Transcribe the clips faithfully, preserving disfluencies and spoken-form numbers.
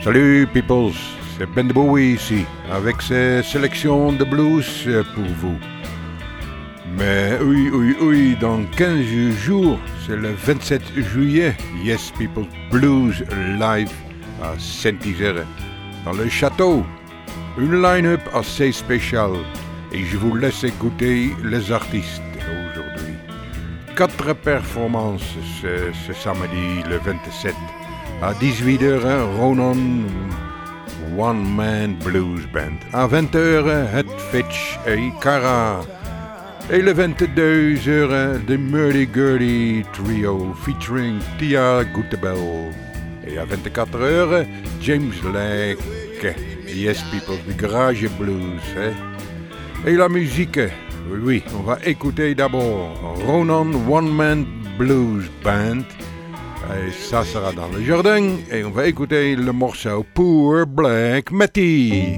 Salut peoples, c'est Ben de Bowie ici, avec ses sélections de blues pour vous. Mais oui, oui, oui, dans quinze jours, c'est le vingt-sept juillet, Yes People Blues Live à Saint-Isère, dans le château. Une line-up assez spéciale, et je vous laisse écouter les artistes aujourd'hui. Quatre performances ce, ce samedi, le vingt-sept. À dix-huit heures, Ronan One Man Blues Band. À vingt heures, Head Fitch et Cara. Et le vingt-deux heures, The Murdy Gurdy Trio featuring Tia Gutebel. Et à vingt-quatre heures, James Lake. Yes People, the Garage Blues. Eh? Et la musique, oui, oui, on va écouter d'abord Ronan One Man Blues Band. Et ça sera dans le jardin. Et on va écouter le morceau Poor Black Matty.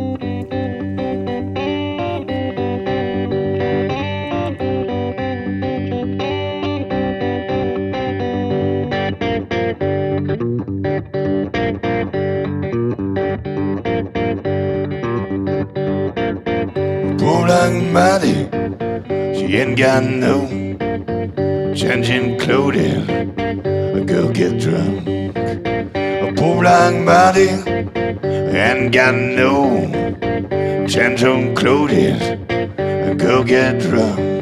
Poor black Matty, she ain't got no changing clothing. Go get drunk. A poor black Matty ain't got no change on clothes. Go get drunk.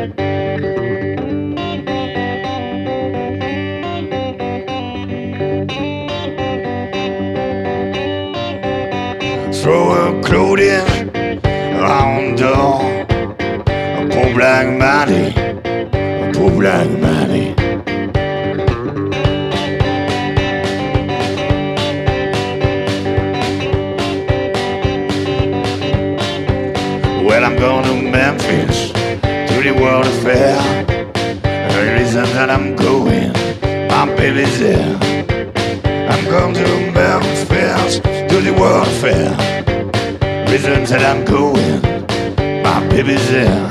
Throw her clothes on the door. A poor black Matty, a poor black Matty. Well, I'm going to Memphis, to the World Fair. The reason that I'm going, my baby's there. I'm going to Memphis, to the World Fair. Reason that I'm going, my baby's there.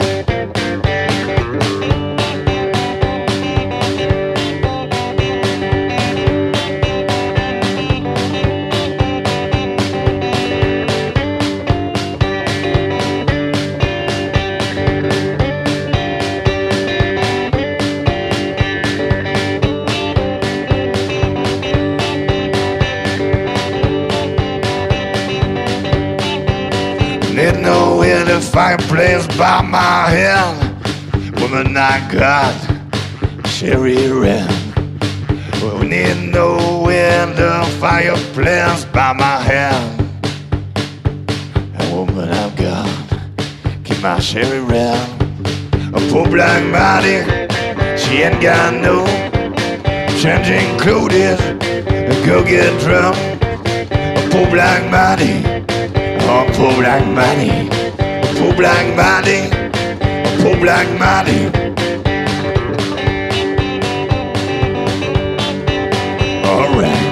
There's nowhere to fireplace by my head. Woman, I got cherry red. We need nowhere to fireplace by my head. And woman, I've got keep my cherry red. A poor black Matty, she ain't got no changing clothes. Go get drunk. A poor black Matty. Oh, poor black Matty, poor black Matty, poor black Matty. All right.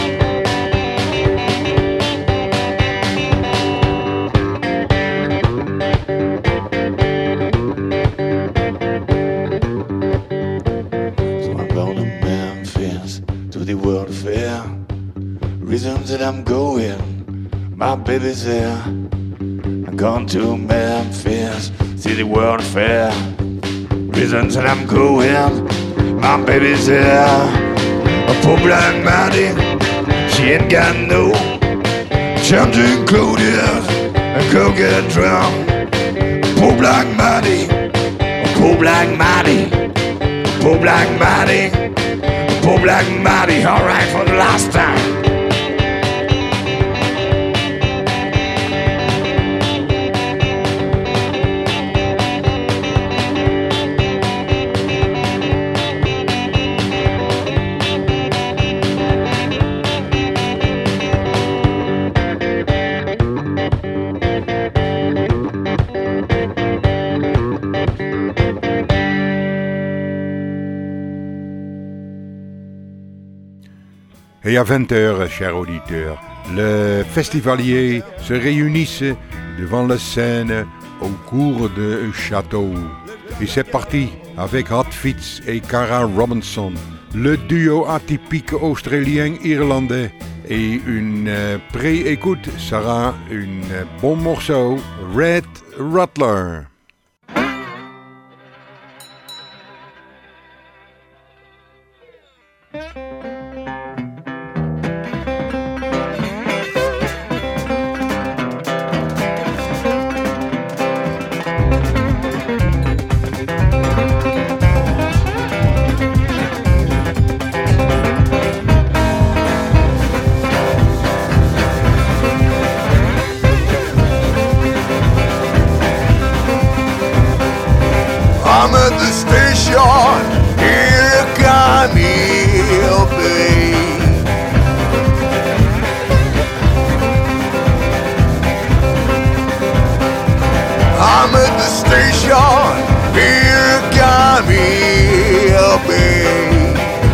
So I'm going to Memphis, to the World Fair. Reasons that I'm going. My baby's there. I'm going to Memphis, see the World Fair. Reasons that I'm going. My baby's there. A poor black Matty, she ain't got no changing clothes. And go get drunk. Poor black Matty, poor black Matty, poor black Matty, poor black Matty. All right, for the last time. Et à vingt heures, chers auditeurs, les festivaliers se réunissent devant la scène au cours de château. Et c'est parti avec Hot Fitz et Cara Robinson, le duo atypique australien-irlandais Et une euh, pré-écoute sera un euh, bon morceau, Red Rattler. I'm at the station, here come here, babe. I'm at the station, here come here, babe.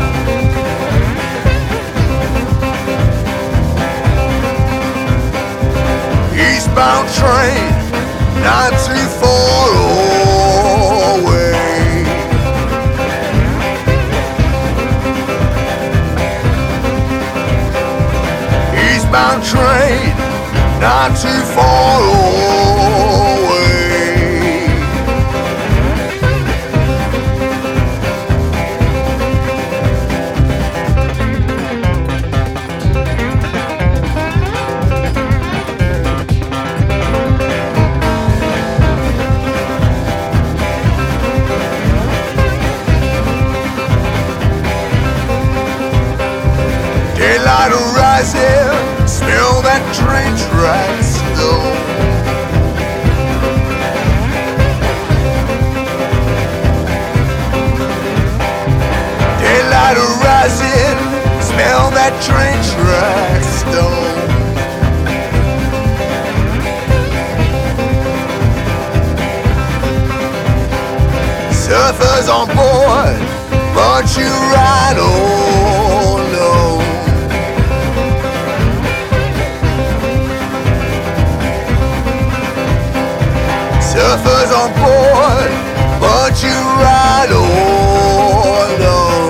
Eastbound train, not too far away. Eastbound train, not too far away. Daylight rising, smell that train tracks still. Daylight rising, smell that train tracks still. Surfers on board, but you ride alone. Surfers on board, but you ride alone.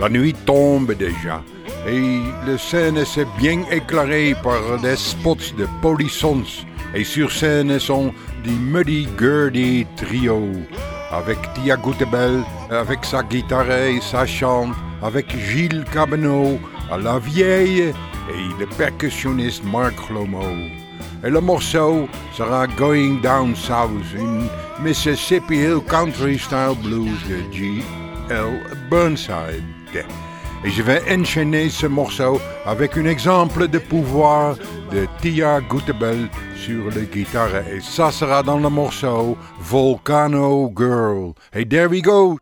La nuit tombe déjà et la scène s'est bien éclairée par des spots de polissons. Et sur scène sont des Muddy Gurdy Trio avec Tia Gutebel, avec sa guitare et sa chante, avec Gilles Cabano à la vieille et le percussionniste Mark Lomo. Et le morceau sera Going Down South, une Mississippi Hill Country Style Blues de G L Burnside. Et je vais enchaîner ce morceau avec un exemple de pouvoir de Tia Gutebel sur la guitare. Et ça sera dans le morceau Volcano Girl. Hey, there we go!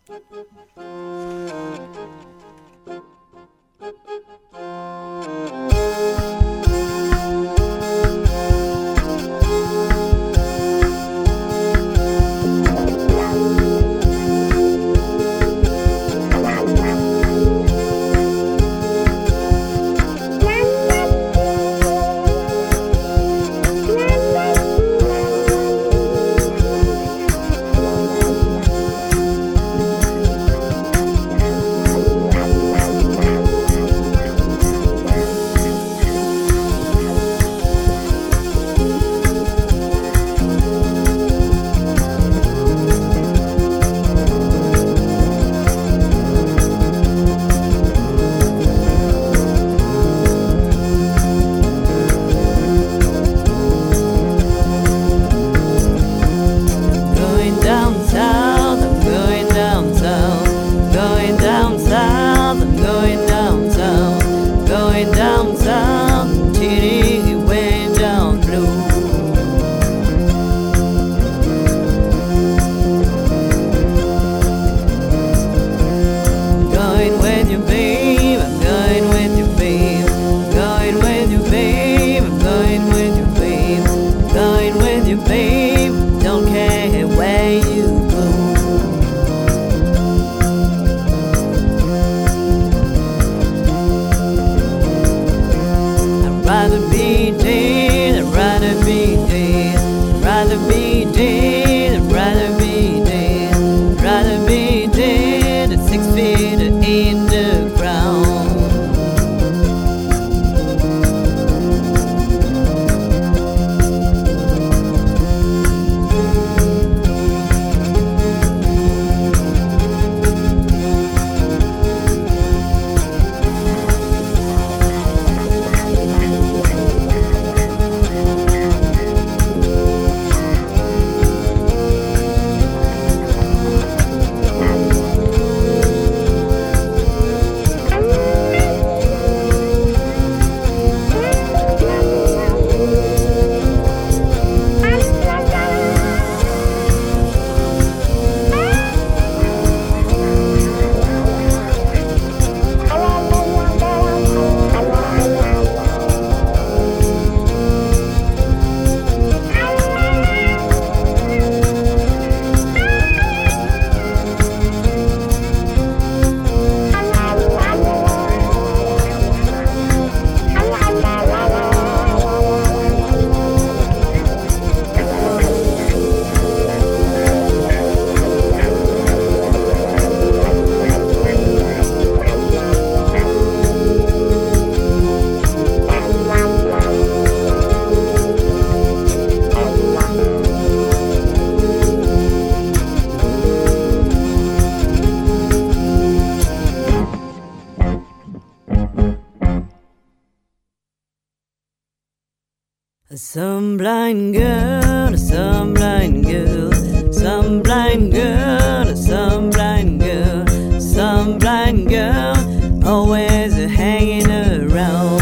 Some blind girl, some blind girl, some blind girl, some blind girl, some blind girl, always hanging around.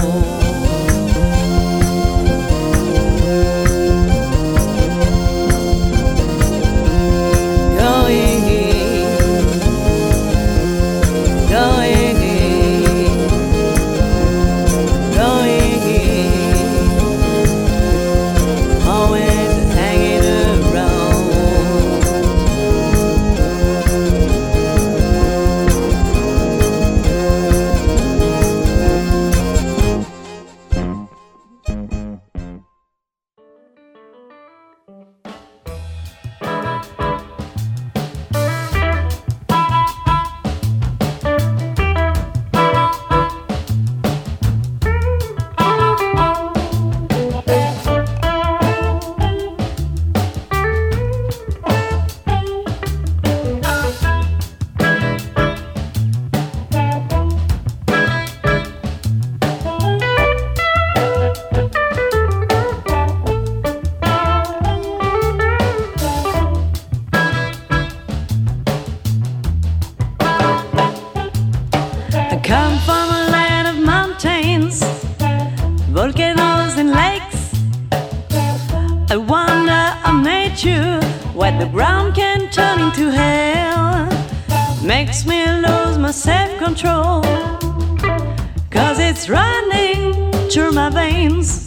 the ground can turn into hell. Makes me lose my self-control, 'cause it's running through my veins.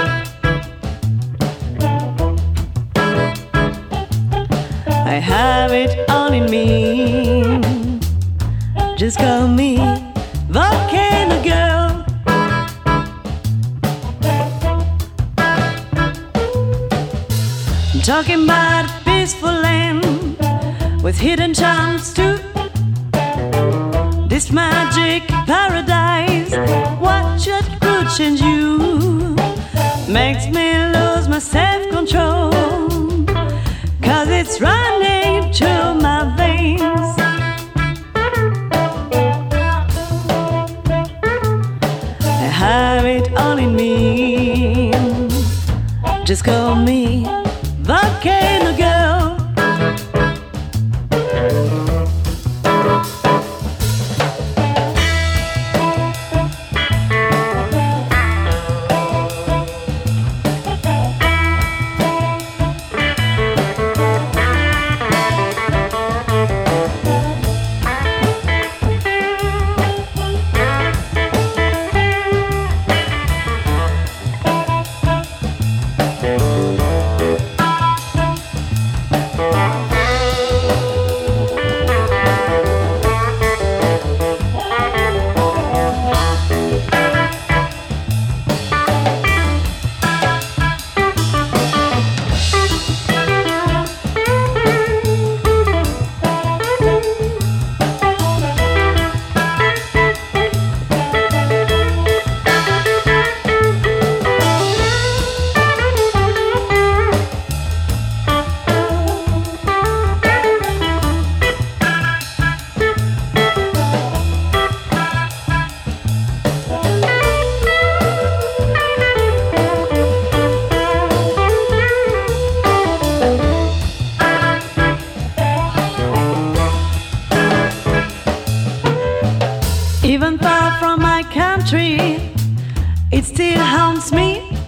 I have it all in me. Just call me Volcano Girl. I'm talking about a peaceful land with hidden charms too. This magic paradise, what should could change you? Makes me lose my self-control, 'cause it's running through my veins. I have it all in me. Just call me Volcano Girl. Even far from my country, it still haunts me.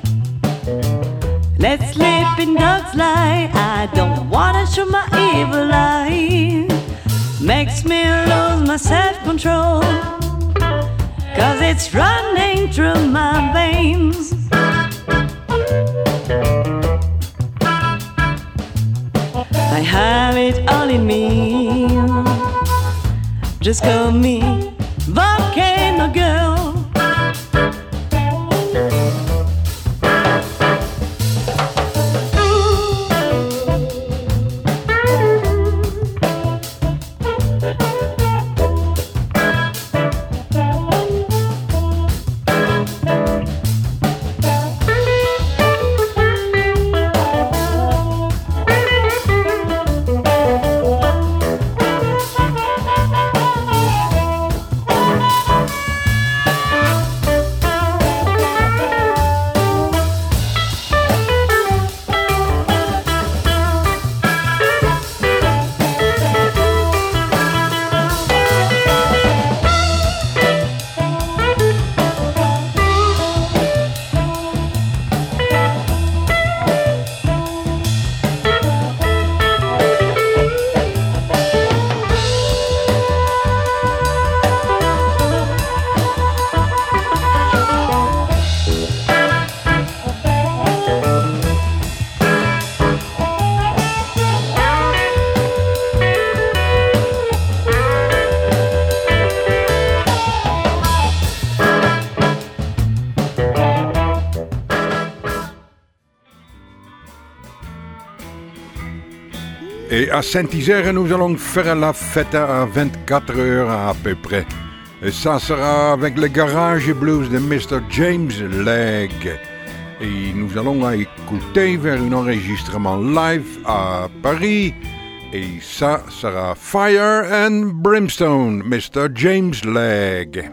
Let's sleep in dog's lie. I don't wanna show my evil eye. Makes me lose my self-control, 'cause it's running through my veins. I have it all in me. Just call me Volcano Girl. Et à Saint-Isère, nous allons faire la fête à vingt-quatre heures à peu près. Et ça sera avec le Garage Blues de mister James Legge. Et nous allons écouter vers un enregistrement live à Paris. Et ça sera Fire and Brimstone, mister James Legge.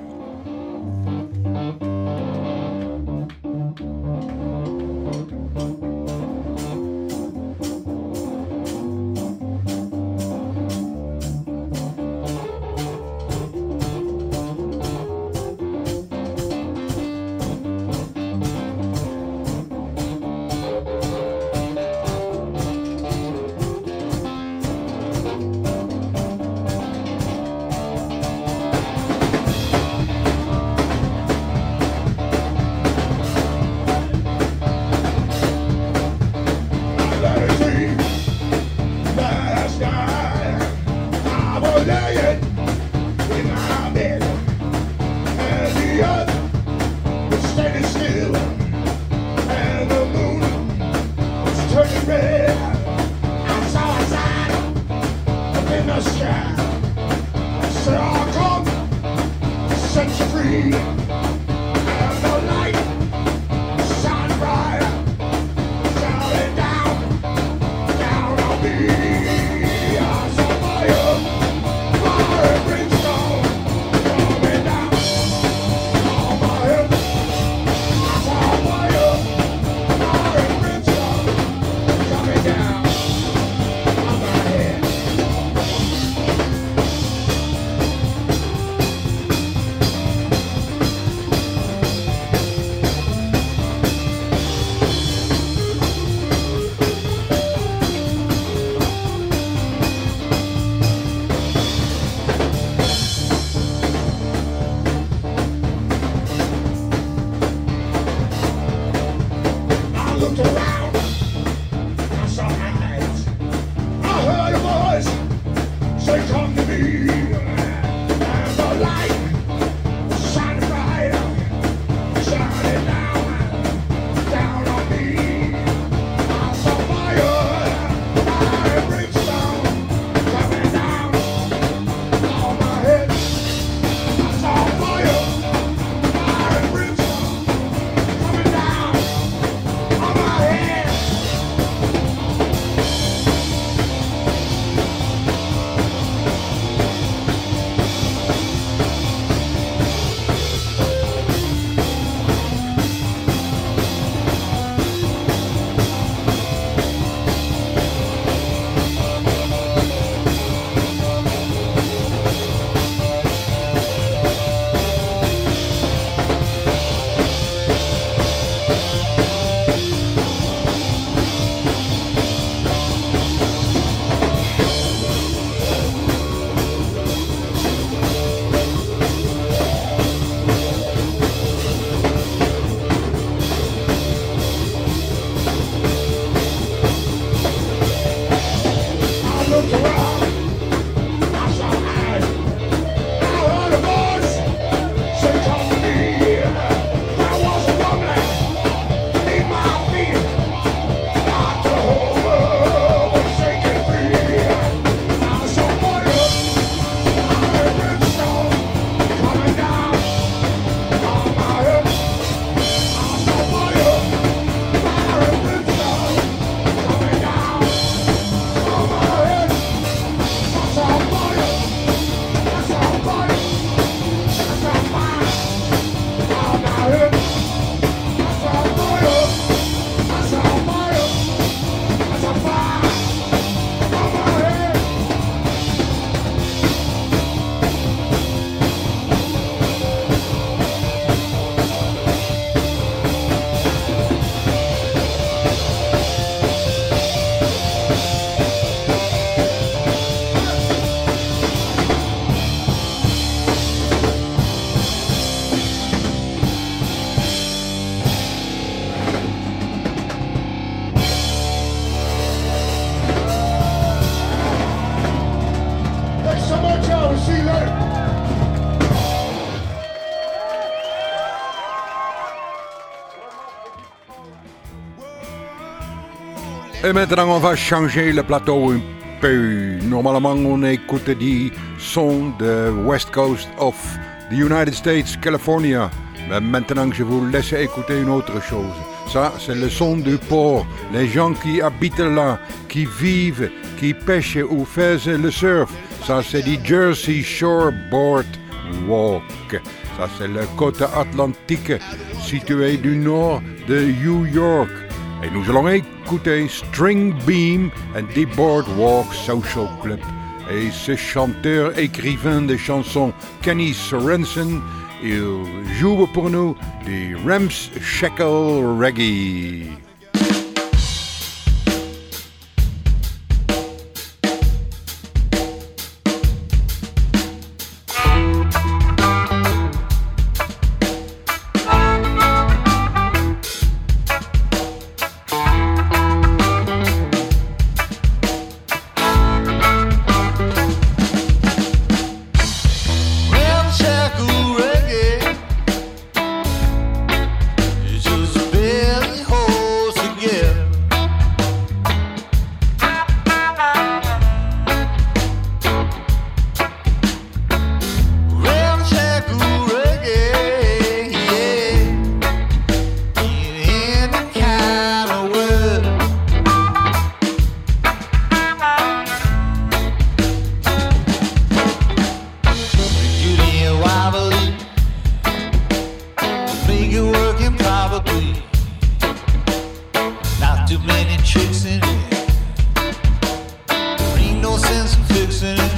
Et maintenant, on va changer le plateau un peu. Normalement, on écoute des sons de West Coast of the United States, California. Mais maintenant, je vous laisse écouter une autre chose. Ça, c'est le son du port. Les gens qui habitent là, qui vivent, qui pêchent ou font le surf. Ça, c'est du Jersey Shore Board Walk. Ça, c'est la côte atlantique située du nord de New York. Et nous allons écouter String Beam and the Boardwalk Social Club. Et ce chanteur écrivain de chansons, Kenny Sorensen, il joue pour nous du Ramshackle Reggae. Just barely hold tricks in it. There ain't no sense in fixing it.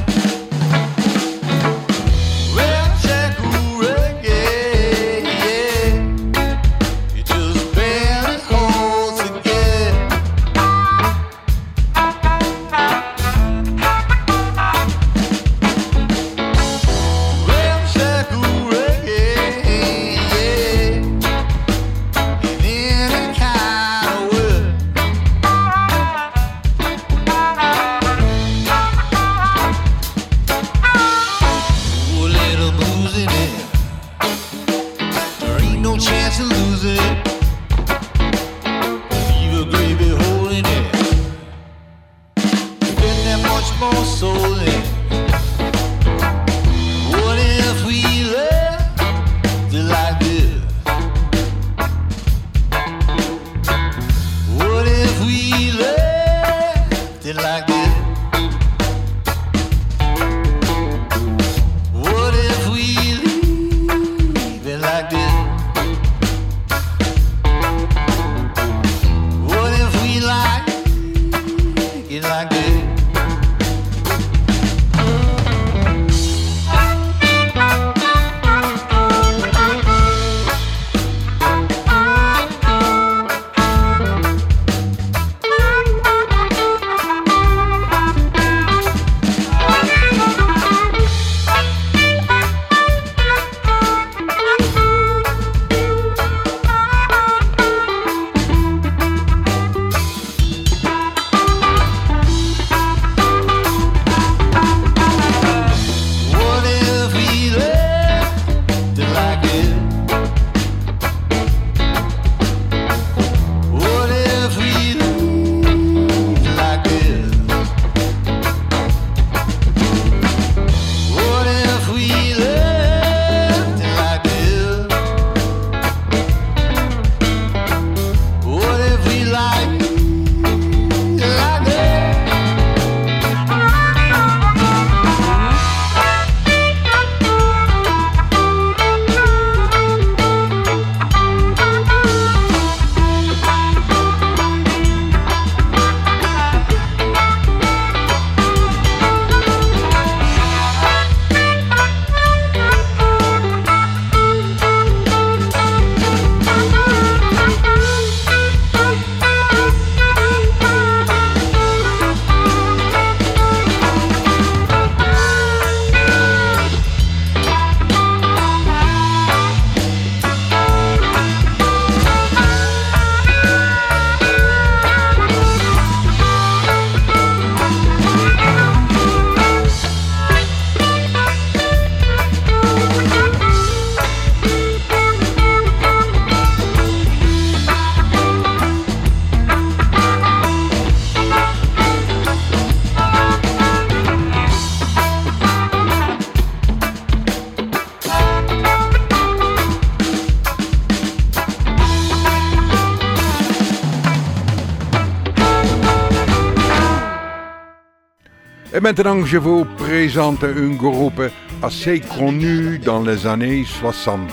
Et maintenant, je vous présente un groupe assez connu dans les années soixante.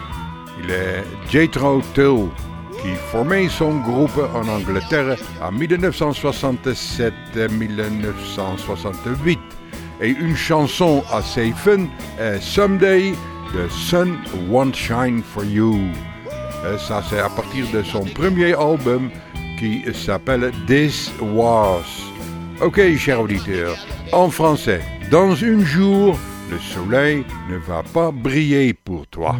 Il est Jethro Tull, qui formait son groupe en Angleterre en dix-neuf cent soixante-sept à dix-neuf cent soixante-huit. Et une chanson assez fun est Someday The Sun Won't Shine For You. Et ça, c'est à partir de son premier album qui s'appelle This Was. Ok, chers auditeurs, en français, dans un jour, le soleil ne va pas briller pour toi.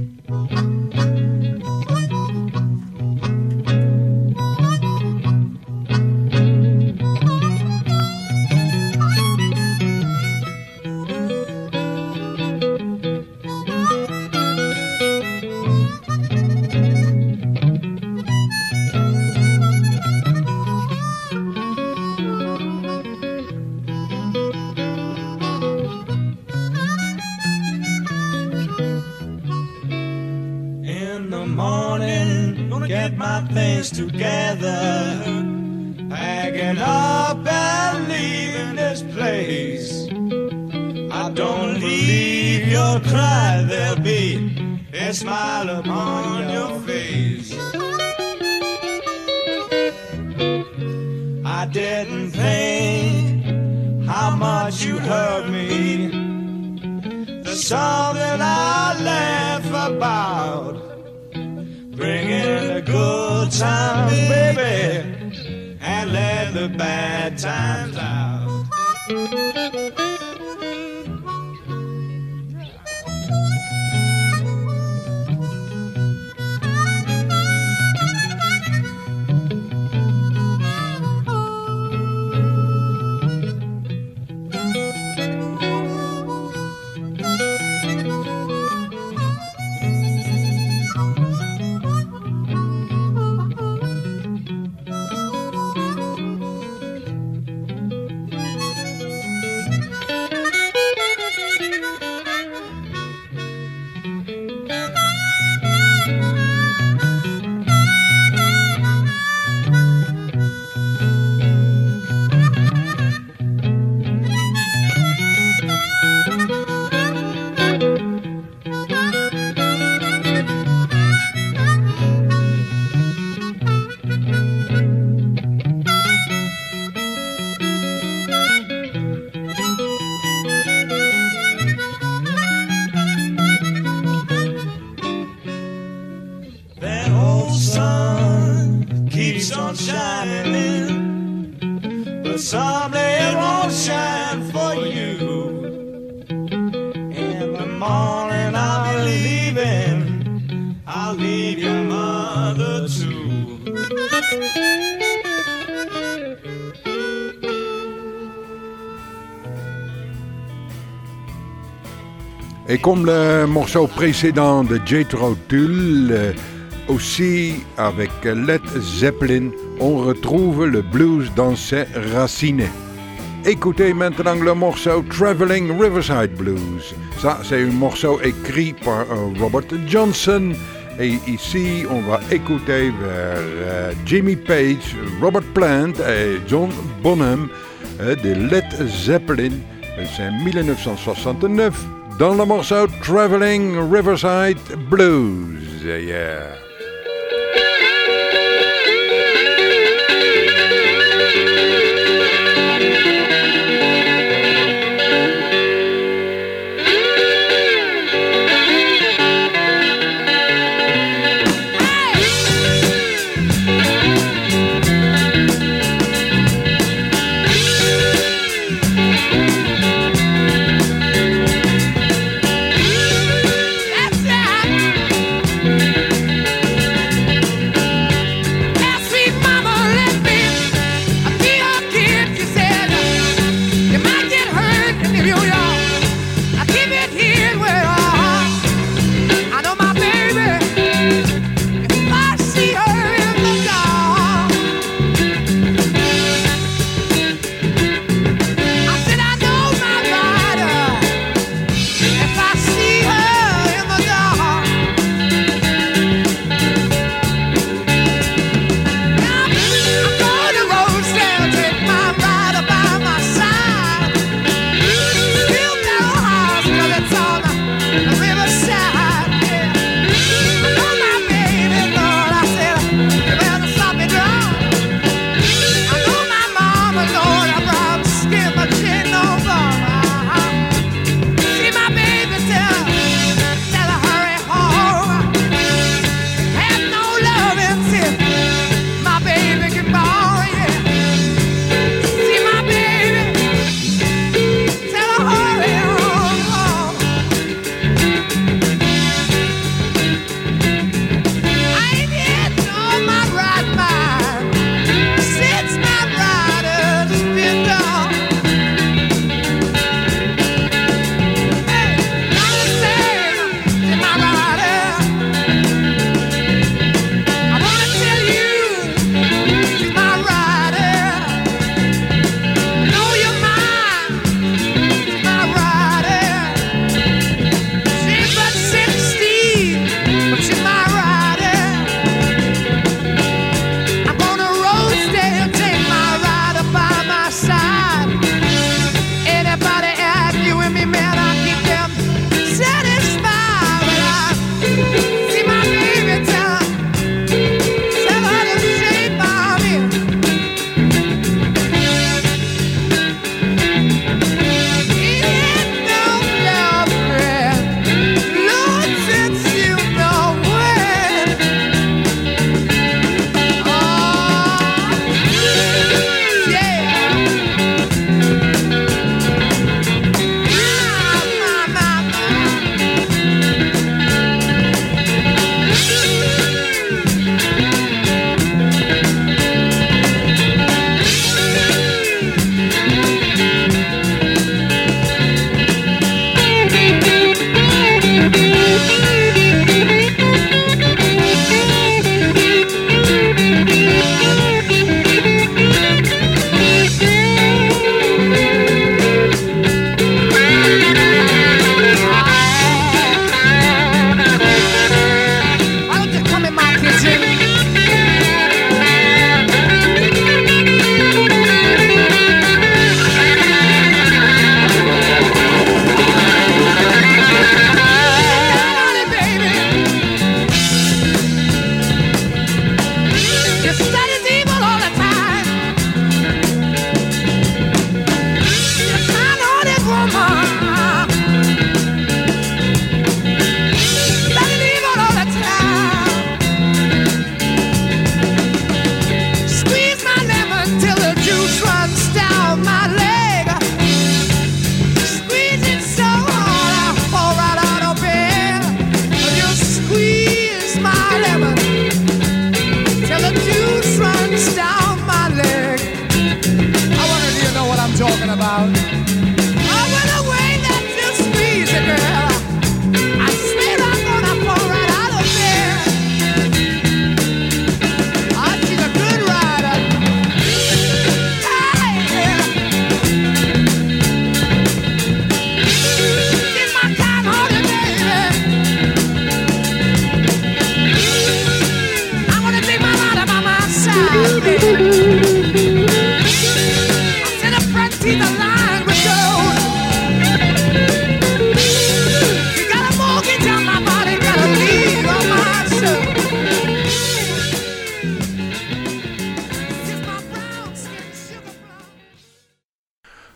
Together, packing up and leaving this place. I don't believe you'll cry, there'll be a smile upon your face. didn't think how much you hurt me. There's something I laugh about, bringing the good times, baby, and let the bad times out. Et comme le morceau précédent de Jethro Tull, euh, aussi avec Led Zeppelin, on retrouve le blues dans ses racines. Écoutez maintenant le morceau Traveling Riverside Blues. Ça, c'est un morceau écrit par euh, Robert Johnson. Et ici, on va écouter vers euh, Jimmy Page, Robert Plant et John Bonham euh, de Led Zeppelin. C'est dix-neuf cent soixante-neuf. Dans le morceau Traveling Riverside Blues. Yeah. That's right.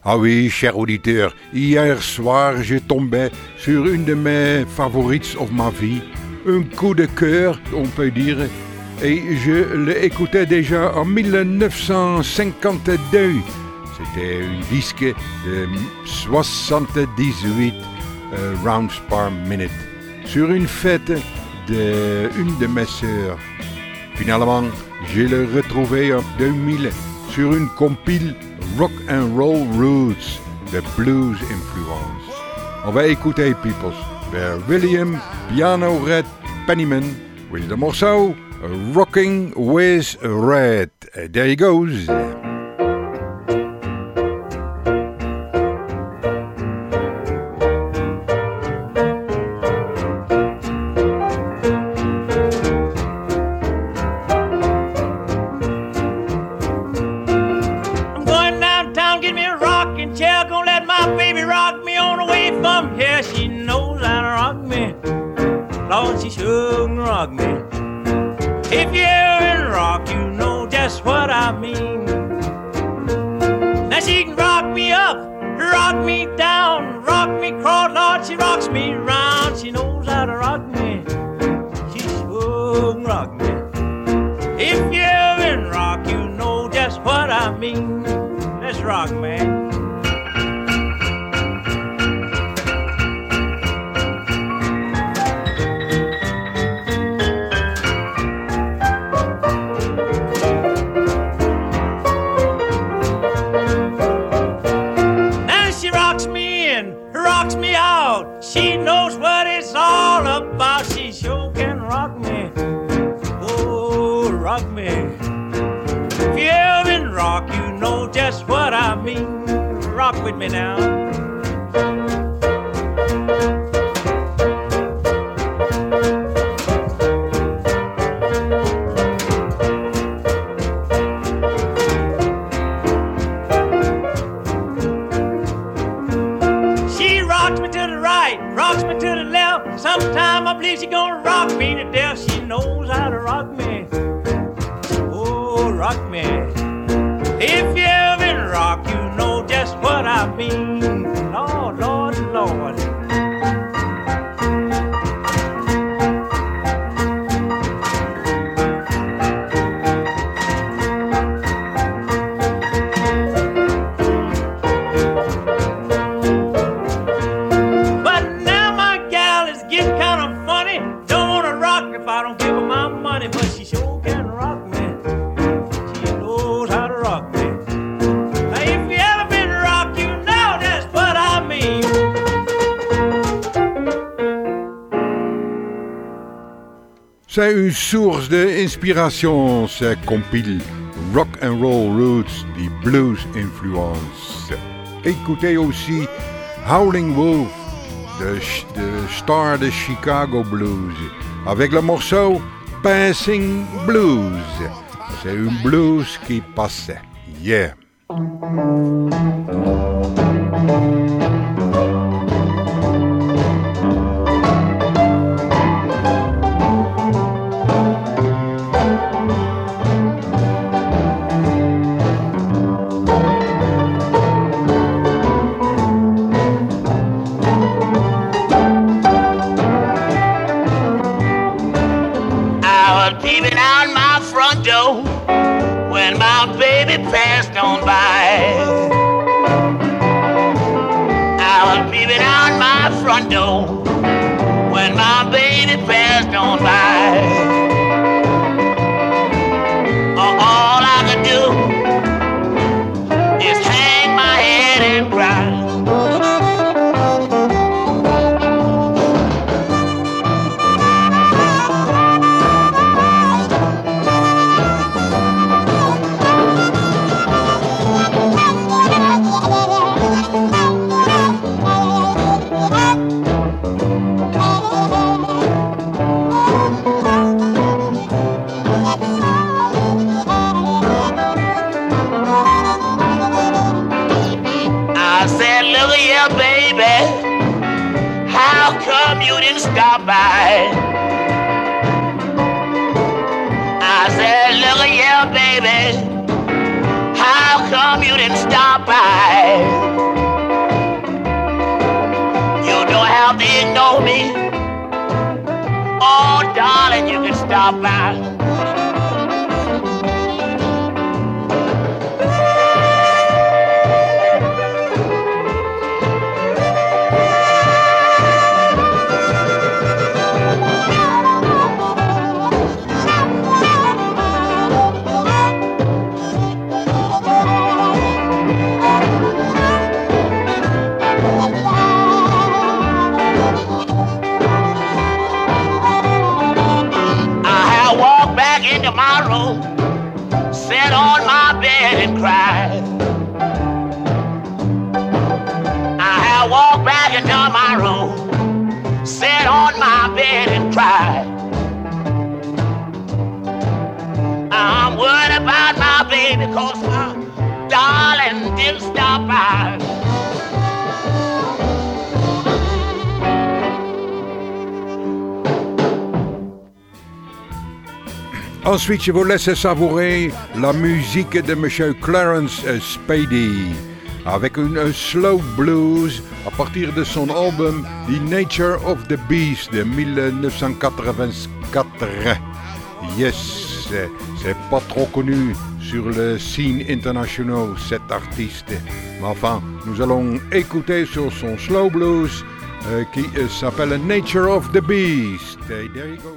Ah oui, cher auditeur, hier soir, je tombais sur une de mes favorites of ma vie. Un coup de cœur, on peut dire. Et je l'écoutais déjà en dix-neuf cent cinquante-deux. C'était un disque de soixante-dix-huit euh, rounds par minute. Sur une fête de une de mes sœurs. Finalement, je l'ai retrouvé en deux mille sur une compile Rock and Roll Roots, the Blues Influence. On va écouter, peoples, vers William Piano Red Pennyman with the morceau Rocking with Red. And there he goes. Lord, she sure can rock me. If you're in rock, you know just what I mean. Now she can rock me up, rock me down, rock me cross, Lord, she rocks me round. She knows how to rock me. She sure can rock me. If you're in rock, you know just what I mean. Let's rock, man. She knows what it's all about. She sure can rock me. Oh, rock me. If you're in rock, you know just what I mean. Rock with me now. Sometime I believe she gonna rock me to death. She knows how to rock me. Oh, rock me. If you're in rock, you know just what I mean. Lord, Lord, Lord. C'est une source d'inspiration, ce compile Rock and Roll Roots, the Blues Influence. Écoutez aussi Howling Wolf, de, de star de Chicago Blues, avec le morceau Passing Blues. C'est un blues qui passait. Yeah. When my baby passed on by, I was peeping out my front door when my baby passed on by. All I could do is hang my head and cry. You didn't stop by. I said, look at you, baby. How come you didn't stop by? stop by. Into my room, sat on my bed and cried. I have walked back into my room, sat on my bed and cried. I'm worried about my baby, cause my darling didn't stop by. Ensuite, je vous laisse savourer la musique de Monsieur Clarence Spady avec une slow blues à partir de son album The Nature of the Beast de dix-neuf cent quatre-vingt-quatre. Yes, c'est pas trop connu sur le scene international cet artiste, mais enfin, nous allons écouter sur son slow blues euh, qui euh, s'appelle Nature of the Beast. Et there he goes.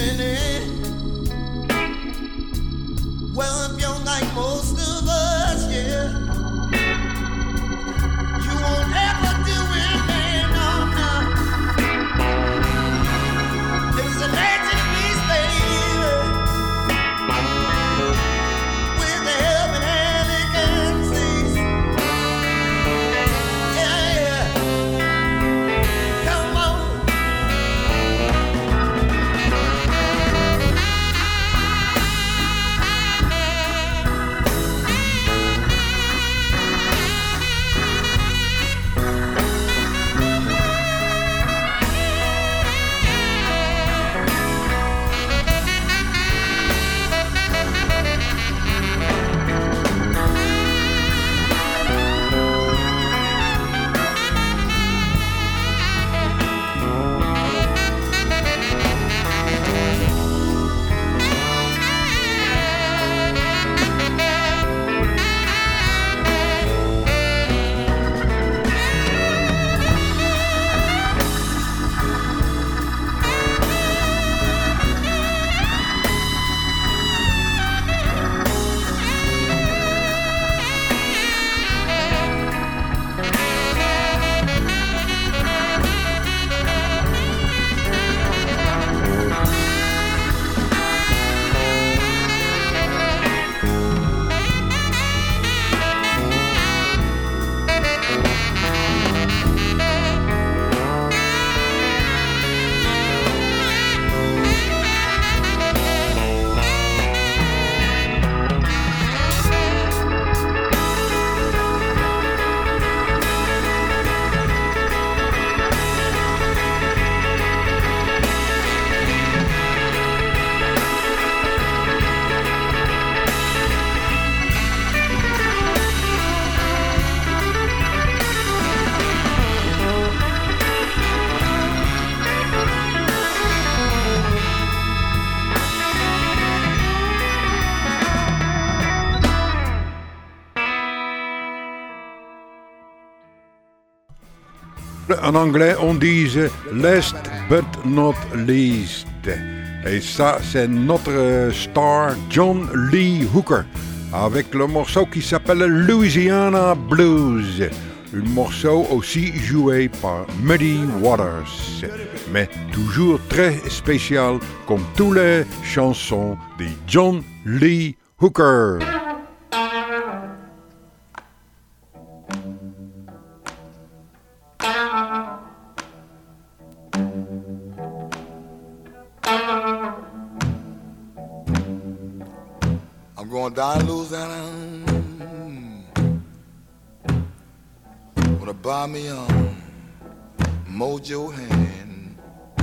winning. Well, if you're like most of us, yeah, you won't ever do it, man, no, no. There's a legend of these baby, with the helping hand they can seize. Yeah, yeah. Come on. En anglais, on disait last but not least. Et ça, c'est notre star John Lee Hooker, avec le morceau qui s'appelle Louisiana Blues. Un morceau aussi joué par Muddy Waters, mais toujours très spécial comme toutes les chansons de John Lee Hooker. I'm going down to Louisiana. Gonna buy me a mojo hand.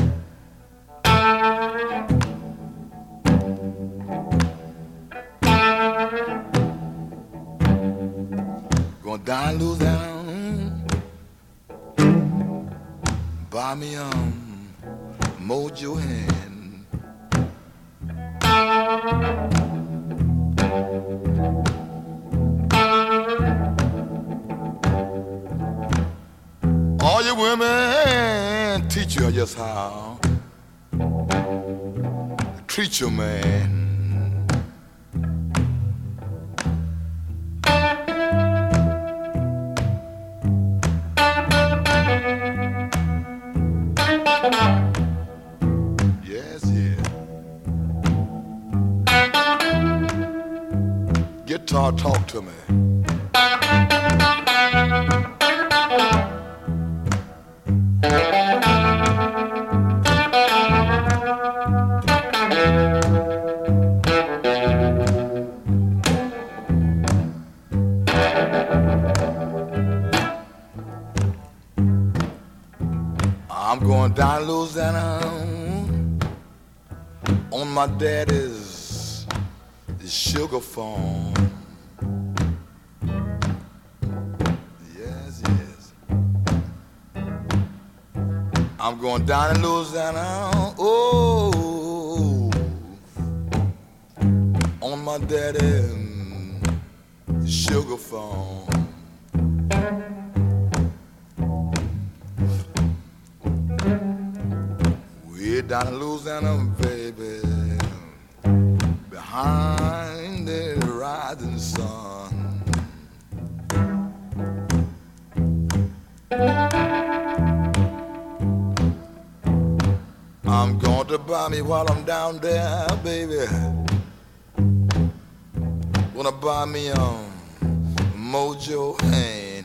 Going down to Louisiana. Buy me a mojo hand. All you women teach you just how to treat your man. Yes, yeah. Guitar, talk to me. I'm going down to Louisiana on my daddy's sugar farm. Yes, yes. I'm going down to Louisiana, oh, on my daddy's sugar farm. down in Louisiana, baby, behind the rising sun. I'm going to buy me while I'm down there, baby. Gonna buy me a um, Mojo hand.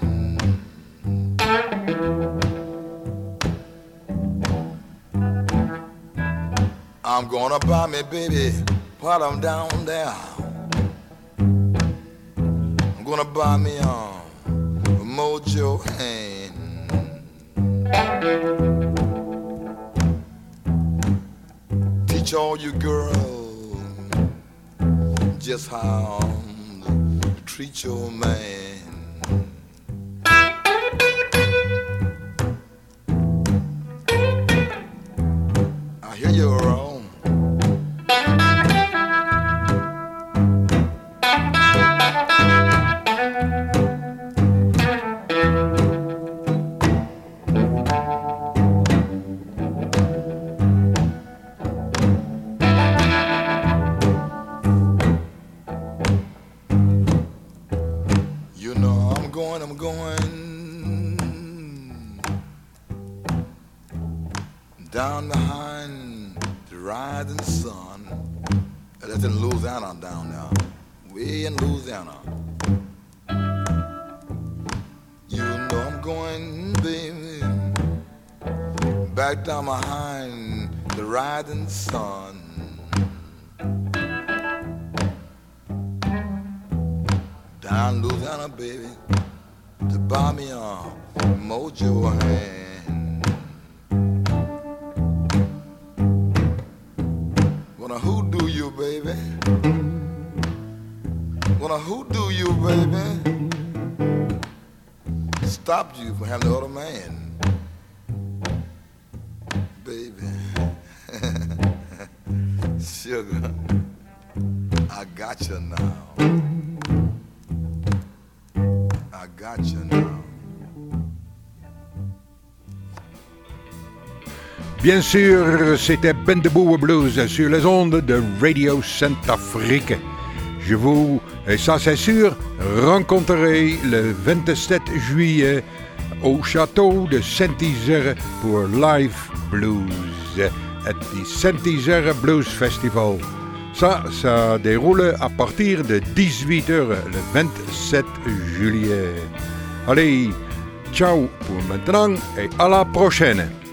I'm gonna buy me, baby, while I'm down there. I'm gonna buy me a um, Mojo hand. Teach all you girls just how to treat your man. I hear you're wrong. Down behind the rising sun. That's in Louisiana down there. Way in Louisiana. You know I'm going, baby, back down behind the rising sun. Down Louisiana, baby, to buy me a Mojo hand. Wanna hoodoo you, baby? Wanna hoodoo you, baby? Stopped you from having the other man, baby. Sugar, I got you now. I got you now. Bien sûr, c'était Bendeboe Blues sur les ondes de Radio Centrafrique. Je vous, et ça c'est sûr, rencontrerai le vingt-sept juillet au château de Saint-Isère pour Live Blues, at the Saint-Isère Blues Festival. Ça, ça déroule à partir de dix-huit heures le vingt-sept juillet. Allez, ciao pour maintenant et à la prochaine.